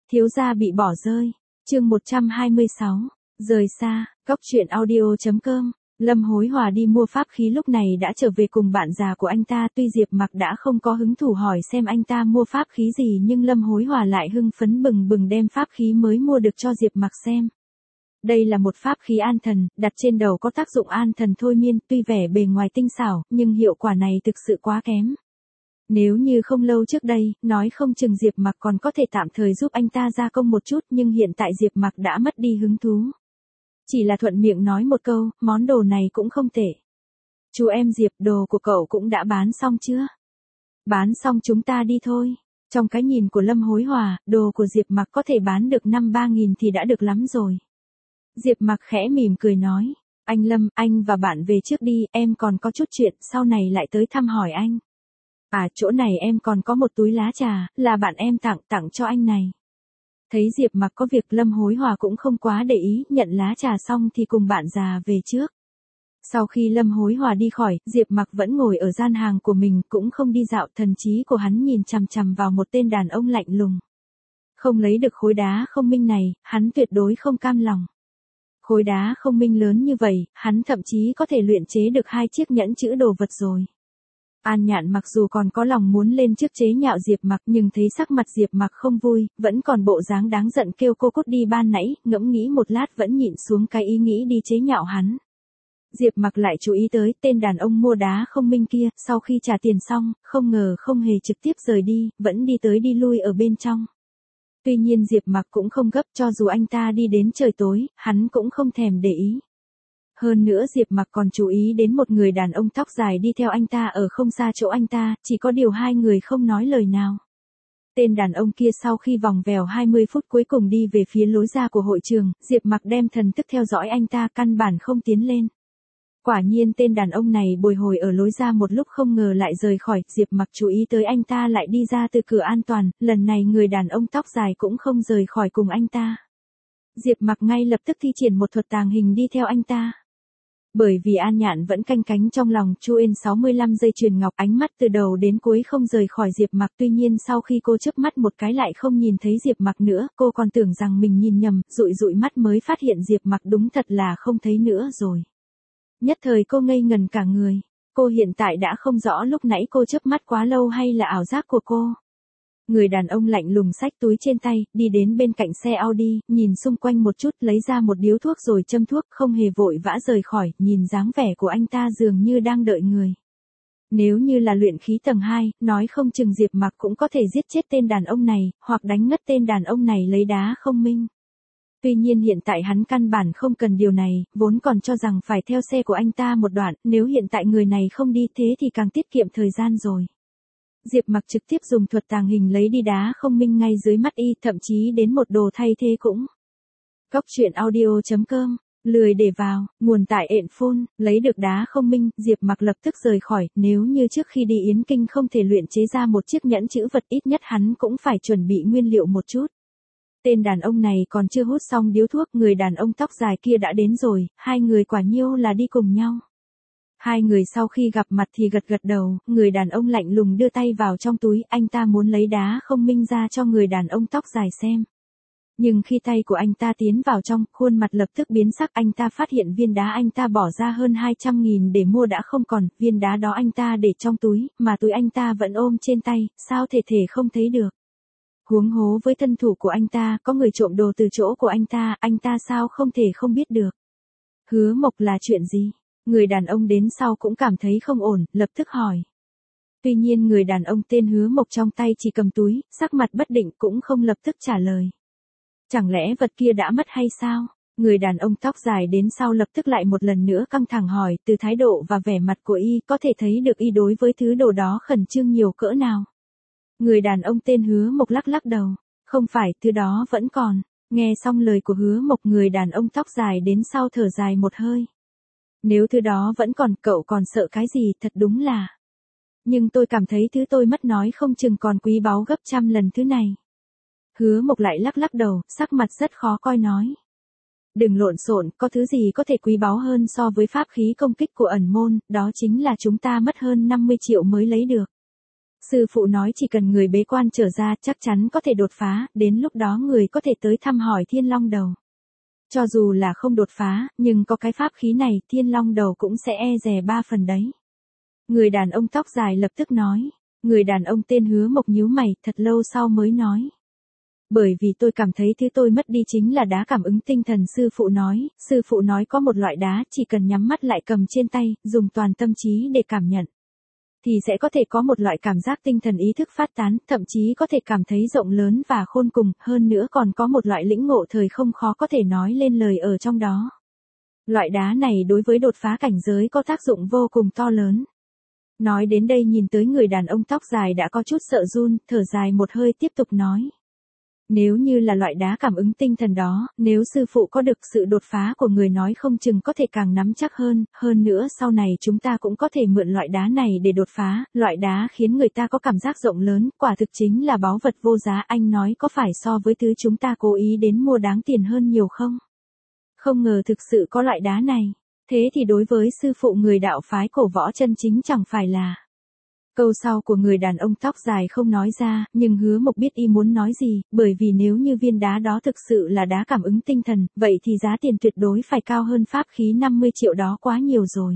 Thiếu gia bị bỏ rơi. Chương 126. Rời xa. Cóc truyện audio.com. Lâm Hối Hòa đi mua pháp khí lúc này đã trở về cùng bạn già của anh ta, tuy Diệp Mặc đã không có hứng thú hỏi xem anh ta mua pháp khí gì, nhưng Lâm Hối Hòa lại hưng phấn bừng bừng đem pháp khí mới mua được cho Diệp Mặc xem. Đây là một pháp khí an thần, đặt trên đầu có tác dụng an thần thôi miên, tuy vẻ bề ngoài tinh xảo, nhưng hiệu quả này thực sự quá kém. Nếu như không lâu trước đây, nói không chừng Diệp Mặc còn có thể tạm thời giúp anh ta gia công một chút, nhưng hiện tại Diệp Mặc đã mất đi hứng thú. Chỉ là thuận miệng nói một câu, món đồ này cũng không tệ. Chú em Diệp, đồ của cậu cũng đã bán xong chưa? Bán xong chúng ta đi thôi. Trong cái nhìn của Lâm Hối Hòa, đồ của Diệp Mặc có thể bán được 5-3 nghìn thì đã được lắm rồi. Diệp Mặc khẽ mỉm cười nói, anh Lâm, anh và bạn về trước đi, em còn có chút chuyện, sau này lại tới thăm hỏi anh. À, chỗ này em còn có một túi lá trà, là bạn em tặng cho anh này. Thấy Diệp Mặc có việc, Lâm Hối Hòa cũng không quá để ý, nhận lá trà xong thì cùng bạn già về trước. Sau khi Lâm Hối Hòa đi khỏi, Diệp Mặc vẫn ngồi ở gian hàng của mình, cũng không đi dạo, thần trí của hắn nhìn chằm chằm vào một tên đàn ông lạnh lùng. Không lấy được khối đá không minh này, hắn tuyệt đối không cam lòng. Khối đá không minh lớn như vậy, hắn thậm chí có thể luyện chế được 2 chiếc nhẫn chữ đồ vật rồi. An Nhạn mặc dù còn có lòng muốn lên trước chế nhạo Diệp Mặc, nhưng thấy sắc mặt Diệp Mặc không vui, vẫn còn bộ dáng đáng giận kêu cô cút đi ban nãy, ngẫm nghĩ một lát vẫn nhịn xuống cái ý nghĩ đi chế nhạo hắn. Diệp Mặc lại chú ý tới tên đàn ông mua đá không minh kia, sau khi trả tiền xong, không ngờ không hề trực tiếp rời đi, vẫn đi tới đi lui ở bên trong. Tuy nhiên Diệp Mặc cũng không gấp, cho dù anh ta đi đến trời tối, hắn cũng không thèm để ý. Hơn nữa Diệp Mặc còn chú ý đến một người đàn ông tóc dài đi theo anh ta ở không xa chỗ anh ta, chỉ có điều hai người không nói lời nào. Tên đàn ông kia sau khi vòng vèo 20 phút cuối cùng đi về phía lối ra của hội trường, Diệp Mặc đem thần thức theo dõi anh ta, căn bản không tiến lên. Quả nhiên tên đàn ông này bồi hồi ở lối ra một lúc không ngờ lại rời khỏi, Diệp Mặc chú ý tới anh ta lại đi ra từ cửa an toàn, lần này người đàn ông tóc dài cũng không rời khỏi cùng anh ta. Diệp Mặc ngay lập tức thi triển một thuật tàng hình đi theo anh ta. Bởi vì An Nhạn vẫn canh cánh trong lòng Chuên 65 dây chuyền ngọc, ánh mắt từ đầu đến cuối không rời khỏi Diệp Mặc, tuy nhiên sau khi cô chớp mắt một cái lại không nhìn thấy Diệp Mặc nữa, cô còn tưởng rằng mình nhìn nhầm, dụi mắt mới phát hiện Diệp Mặc đúng thật là không thấy nữa rồi. Nhất thời cô ngây ngần cả người, cô hiện tại đã không rõ lúc nãy cô chớp mắt quá lâu hay là ảo giác của cô. Người đàn ông lạnh lùng xách túi trên tay, đi đến bên cạnh xe Audi, nhìn xung quanh một chút, lấy ra một điếu thuốc rồi châm thuốc, không hề vội vã rời khỏi, nhìn dáng vẻ của anh ta dường như đang đợi người. Nếu như là luyện khí tầng 2, nói không chừng Diệp Mặc cũng có thể giết chết tên đàn ông này, hoặc đánh ngất tên đàn ông này lấy đá không minh. Tuy nhiên hiện tại hắn căn bản không cần điều này, vốn còn cho rằng phải theo xe của anh ta một đoạn, nếu hiện tại người này không đi thế thì càng tiết kiệm thời gian rồi. Diệp Mặc trực tiếp dùng thuật tàng hình lấy đi đá không minh ngay dưới mắt y, thậm chí đến một đồ thay thế cũng. Cóc truyện audio.com, lười để vào, nguồn tải ện phone, lấy được đá không minh, Diệp Mặc lập tức rời khỏi, nếu như trước khi đi Yến Kinh không thể luyện chế ra một chiếc nhẫn chữ vật, ít nhất hắn cũng phải chuẩn bị nguyên liệu một chút. Tên đàn ông này còn chưa hút xong điếu thuốc, người đàn ông tóc dài kia đã đến rồi, hai người quả nhiêu là đi cùng nhau. Hai người sau khi gặp mặt thì gật đầu, người đàn ông lạnh lùng đưa tay vào trong túi, anh ta muốn lấy đá không minh ra cho người đàn ông tóc dài xem. Nhưng khi tay của anh ta tiến vào trong, khuôn mặt lập tức biến sắc, anh ta phát hiện viên đá anh ta bỏ ra hơn 200.000 để mua đã không còn, viên đá đó anh ta để trong túi, mà túi anh ta vẫn ôm trên tay, sao thể không thấy được. Huống hố với thân thủ của anh ta, có người trộm đồ từ chỗ của anh ta sao không thể không biết được. Hứa Mộc là chuyện gì? Người đàn ông đến sau cũng cảm thấy không ổn, lập tức hỏi. Tuy nhiên người đàn ông tên Hứa Mộc trong tay chỉ cầm túi, sắc mặt bất định cũng không lập tức trả lời. Chẳng lẽ vật kia đã mất hay sao? Người đàn ông tóc dài đến sau lập tức lại một lần nữa căng thẳng hỏi, từ thái độ và vẻ mặt của y có thể thấy được y đối với thứ đồ đó khẩn trương nhiều cỡ nào. Người đàn ông tên Hứa Mộc lắc đầu, không phải, thứ đó vẫn còn. Nghe xong lời của Hứa Mộc, người đàn ông tóc dài đến sau thở dài một hơi. Nếu thứ đó vẫn còn, cậu còn sợ cái gì, thật đúng là. Nhưng tôi cảm thấy thứ tôi mất nói không chừng còn quý báu gấp trăm lần thứ này. Hứa Mộc lại lắc đầu, sắc mặt rất khó coi nói. Đừng lộn xộn, có thứ gì có thể quý báu hơn so với pháp khí công kích của ẩn môn, đó chính là chúng ta mất hơn 50 triệu mới lấy được. Sư phụ nói chỉ cần người bế quan trở ra chắc chắn có thể đột phá, đến lúc đó người có thể tới thăm hỏi Thiên Long Đầu. Cho dù là không đột phá, nhưng có cái pháp khí này Thiên Long Đầu cũng sẽ e dè 3 phần đấy. Người đàn ông tóc dài lập tức nói. Người đàn ông tên Hứa Mộc nhíu mày thật lâu sau mới nói. Bởi vì tôi cảm thấy thứ tôi mất đi chính là đá cảm ứng tinh thần, sư phụ nói có một loại đá chỉ cần nhắm mắt lại cầm trên tay, dùng toàn tâm trí để cảm nhận. Thì sẽ có thể có một loại cảm giác tinh thần ý thức phát tán, thậm chí có thể cảm thấy rộng lớn và khôn cùng, hơn nữa còn có một loại lĩnh ngộ thời không khó có thể nói lên lời ở trong đó. Loại đá này đối với đột phá cảnh giới có tác dụng vô cùng to lớn. Nói đến đây nhìn tới người đàn ông tóc dài đã có chút sợ run, thở dài một hơi tiếp tục nói. Nếu như là loại đá cảm ứng tinh thần đó, nếu sư phụ có được sự đột phá của người nói không chừng có thể càng nắm chắc hơn nữa sau này chúng ta cũng có thể mượn loại đá này để đột phá, loại đá khiến người ta có cảm giác rộng lớn, quả thực chính là báu vật vô giá, anh nói có phải so với thứ chúng ta cố ý đến mua đáng tiền hơn nhiều không? Không ngờ thực sự có loại đá này, thế thì đối với sư phụ người đạo phái cổ võ chân chính chẳng phải là... Câu sau của người đàn ông tóc dài không nói ra, nhưng Hứa Mộc biết y muốn nói gì, bởi vì nếu như viên đá đó thực sự là đá cảm ứng tinh thần, vậy thì giá tiền tuyệt đối phải cao hơn pháp khí 50 triệu đó quá nhiều rồi.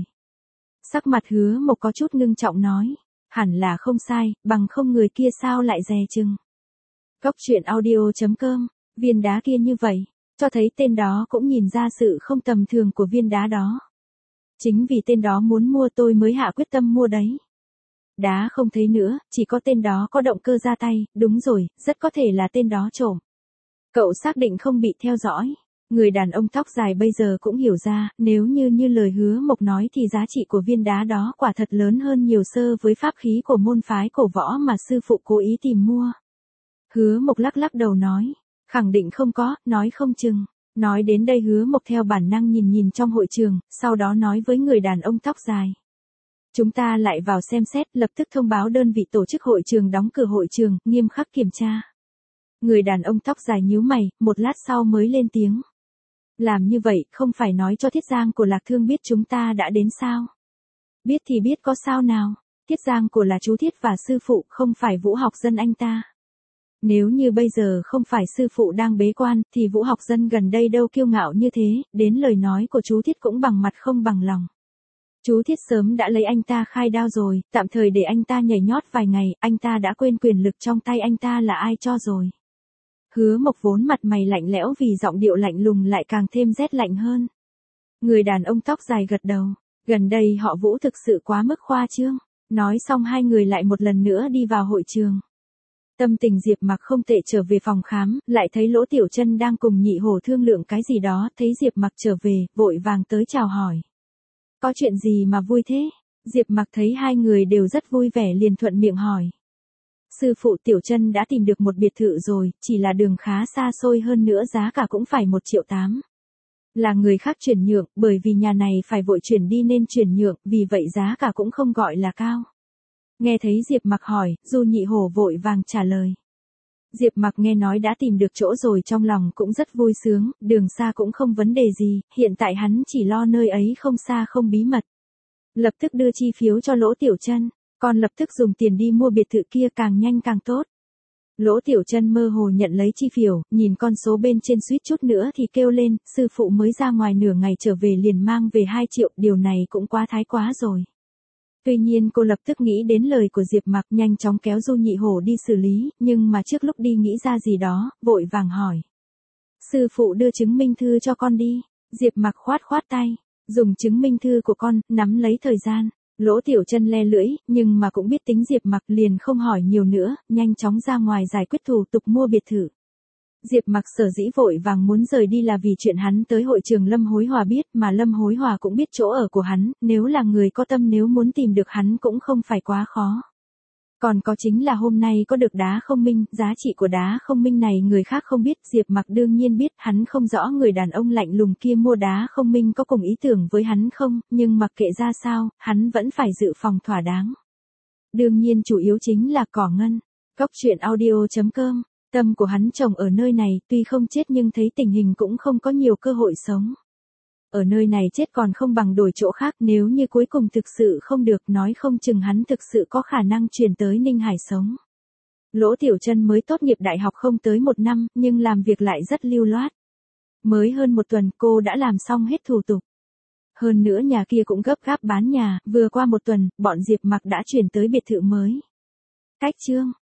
Sắc mặt Hứa Mộc có chút ngưng trọng nói, hẳn là không sai, bằng không người kia sao lại dè chừng. Cốc truyện audio.com, viên đá kia như vậy, cho thấy tên đó cũng nhìn ra sự không tầm thường của viên đá đó. Chính vì tên đó muốn mua tôi mới hạ quyết tâm mua đấy. Đá không thấy nữa, chỉ có tên đó có động cơ ra tay, đúng rồi, rất có thể là tên đó trộm. Cậu xác định không bị theo dõi. Người đàn ông tóc dài bây giờ cũng hiểu ra, nếu như lời Hứa Mộc nói thì giá trị của viên đá đó quả thật lớn hơn nhiều so với pháp khí của môn phái cổ võ mà sư phụ cố ý tìm mua. Hứa Mộc lắc lắc đầu nói, khẳng định không có, nói không chừng. Nói đến đây Hứa Mộc theo bản năng nhìn trong hội trường, sau đó nói với người đàn ông tóc dài. Chúng ta lại vào xem xét, lập tức thông báo đơn vị tổ chức hội trường đóng cửa hội trường, nghiêm khắc kiểm tra. Người đàn ông tóc dài nhíu mày, một lát sau mới lên tiếng. Làm như vậy, không phải nói cho Thiết Giang của Lạc Thương biết chúng ta đã đến sao? Biết thì biết có sao nào, Thiết Giang của là chú Thiết và sư phụ, không phải Vũ Học Dân anh ta. Nếu như bây giờ không phải sư phụ đang bế quan, thì Vũ Học Dân gần đây đâu kiêu ngạo như thế, đến lời nói của chú Thiết cũng bằng mặt không bằng lòng. Chú Thiết sớm đã lấy anh ta khai đao rồi, tạm thời để anh ta nhảy nhót vài ngày, anh ta đã quên quyền lực trong tay anh ta là ai cho rồi. Hứa Mộc vốn mặt mày lạnh lẽo vì giọng điệu lạnh lùng lại càng thêm rét lạnh hơn. Người đàn ông tóc dài gật đầu, gần đây họ Vũ thực sự quá mức khoa trương. Nói xong hai người lại một lần nữa đi vào hội trường. Tâm tình Diệp Mặc không tệ, trở về phòng khám, lại thấy Lỗ Tiểu Chân đang cùng Nhị Hổ thương lượng cái gì đó, thấy Diệp Mặc trở về, vội vàng tới chào hỏi. Có chuyện gì mà vui thế? Diệp Mặc thấy hai người đều rất vui vẻ liền thuận miệng hỏi. Sư phụ, Tiểu Chân đã tìm được một biệt thự rồi, chỉ là đường khá xa xôi, hơn nữa giá cả cũng phải 1,8 triệu. Là người khác chuyển nhượng, bởi vì nhà này phải vội chuyển đi nên chuyển nhượng, vì vậy giá cả cũng không gọi là cao. Nghe thấy Diệp Mặc hỏi, Du Nhị Hổ vội vàng trả lời. Diệp Mặc nghe nói đã tìm được chỗ rồi trong lòng cũng rất vui sướng, đường xa cũng không vấn đề gì, hiện tại hắn chỉ lo nơi ấy không xa không bí mật. Lập tức đưa chi phiếu cho Lỗ Tiểu Chân, còn lập tức dùng tiền đi mua biệt thự kia, càng nhanh càng tốt. Lỗ Tiểu Chân mơ hồ nhận lấy chi phiếu, nhìn con số bên trên suýt chút nữa thì kêu lên, sư phụ mới ra ngoài nửa ngày trở về liền mang về 2 triệu, điều này cũng quá thái quá rồi. Tuy nhiên cô lập tức nghĩ đến lời của Diệp Mặc, nhanh chóng kéo Du Nhị Hổ đi xử lý, nhưng mà trước lúc đi nghĩ ra gì đó, vội vàng hỏi. Sư phụ đưa chứng minh thư cho con đi. Diệp Mặc khoát khoát tay, dùng chứng minh thư của con, nắm lấy thời gian. Lỗ Tiểu Chân le lưỡi, nhưng mà cũng biết tính Diệp Mặc liền không hỏi nhiều nữa, nhanh chóng ra ngoài giải quyết thủ tục mua biệt thự. Diệp Mặc sở dĩ vội vàng muốn rời đi là vì chuyện hắn tới hội trường Lâm Hối Hòa biết, mà Lâm Hối Hòa cũng biết chỗ ở của hắn, nếu là người có tâm nếu muốn tìm được hắn cũng không phải quá khó. Còn có chính là hôm nay có được đá không minh, giá trị của đá không minh này người khác không biết, Diệp Mặc đương nhiên biết, hắn không rõ người đàn ông lạnh lùng kia mua đá không minh có cùng ý tưởng với hắn không, nhưng mặc kệ ra sao, hắn vẫn phải dự phòng thỏa đáng. Đương nhiên chủ yếu chính là cỏ ngân. Cốc truyện audio.com. Tâm của hắn chồng ở nơi này, tuy không chết nhưng thấy tình hình cũng không có nhiều cơ hội sống. Ở nơi này chết còn không bằng đổi chỗ khác, nếu như cuối cùng thực sự không được, nói không chừng hắn thực sự có khả năng chuyển tới Ninh Hải sống. Lỗ Tiểu Chân mới tốt nghiệp đại học không tới 1 năm, nhưng làm việc lại rất lưu loát. Mới hơn 1 tuần cô đã làm xong hết thủ tục. Hơn nữa nhà kia cũng gấp gáp bán nhà, vừa qua 1 tuần, bọn Diệp Mặc đã chuyển tới biệt thự mới. Cách Chương